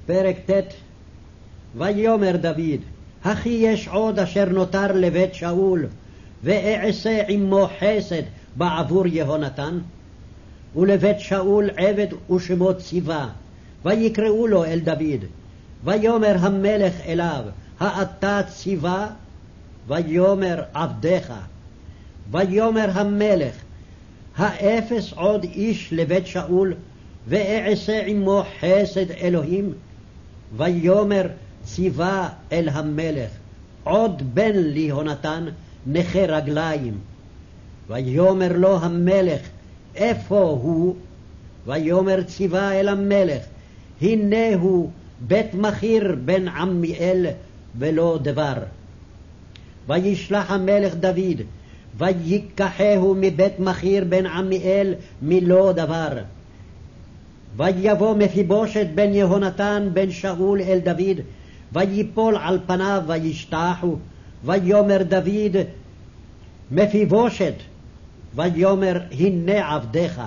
פרק ט'. ויאמר דוד, הכי יש עוד אשר נותר לבית שאול, ואעשה עמו חסד בעבור יהונתן. ולבית שאול עבד ושמו ציווה, ויקראו לו אל דוד. ויאמר המלך אליו, האתה ציווה? ויאמר עבדך. ויאמר המלך, האפס עוד איש לבית שאול, ואעשה עמו חסד אלוהים? ויאמר ציווה אל המלך, עוד בן ליהונתן נכה רגליים. ויאמר לו המלך, איפה הוא? ויאמר ציווה אל המלך, הנה הוא בית מחיר בן עמיאל ולא דבר. וישלח המלך דוד, ויקחהו מבית מחיר בן עמיאל מלא דבר. ויבוא מפיבושת בן יהונתן בן שאול אל דוד, ויפול על פניו וישתחו. ויאמר דוד, מפיבושת. ויאמר, הנה עבדך.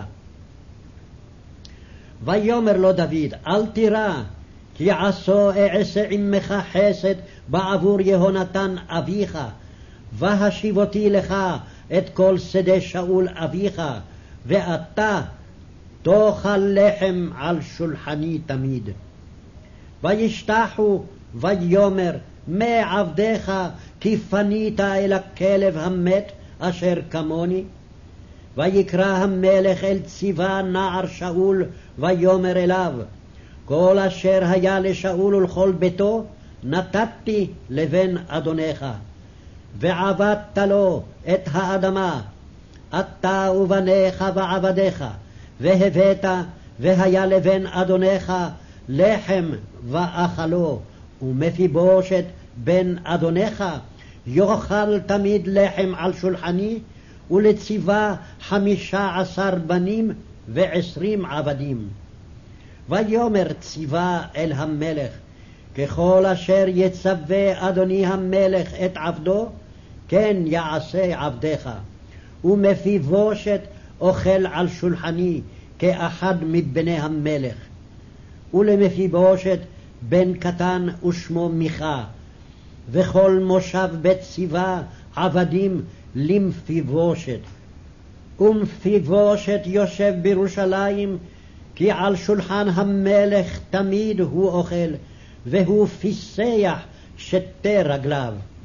ויאמר לו דוד, אל תירא, כי אעשה עמך חסד בעבור יהונתן אביך, והשיבותי לך את כל שדה שאול אביך, ואתה תאכל לחם על שולחני תמיד. וישתחו. ויאמר, מה עבדך, כי פנית אל הכלב המת אשר כמוני? ויקרא המלך אל ציווה נער שאול, ויאמר אליו, כל אשר היה לשאול ולכל ביתו נתתי לבן אדונך, ועבדת לו את האדמה, אתה ובניך ועבדיך, והבאת, והיה לבן אדונך לחם ואכלו, ומפיבושת בן אדונך יאכל תמיד לחם על שולחני, ולציווה 15 בנים ו20 עבדים. ויאמר ציווה אל המלך, ככל אשר יצווה אדוני המלך את עבדו, כן יעשה עבדך, ומפיבושת אוכל על שולחני כאחד מבני המלך. ולמפיבושת בן קטן ושמו מיכה, וכל מושב בית ציווה עבדים למפיבושת. ומפיבושת יושב בירושלים, כי על שולחן המלך תמיד הוא אוכל, והוא פיסח שתי רגליו.